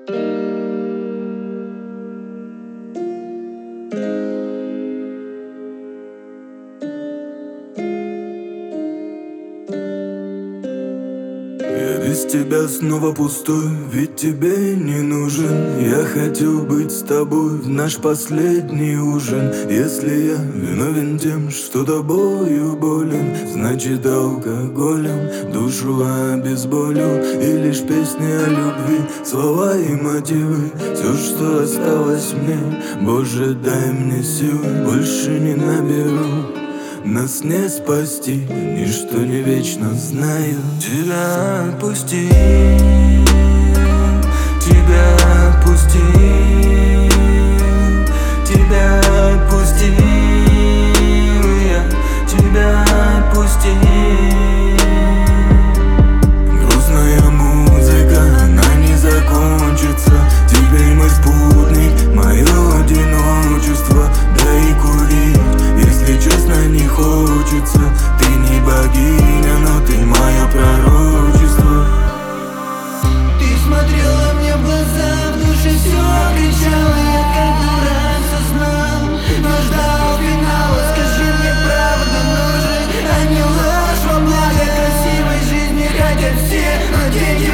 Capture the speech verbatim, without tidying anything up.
Я без тебя снова пустой, ведь тебе не нужен. Я хотел быть с тобой в наш последний ужин. Если я виновен тем, что тобою болен, значит алкоголем душу обезболю. И лишь песни о любви, слова и мотивы, все, что осталось мне. Боже, дай мне силы, больше не наберу. Нас не спасти, ничто не вечно, знаю. Тебя отпусти, тебя отпусти, тебя отпусти, я тебя отпусти. Грустная музыка, она не закончится. Теперь мой спутник, мое одиночество. Да и курить, если честно, не хочется. Ты не богиня, но ты мое пророчество. Ты смотрела мне в глаза, в душе все кричало. Я как дурак сознал, но ждал финала. Скажи мне, правда нужен, а не ложь во благо красивой жизни. Хотят все, но деньги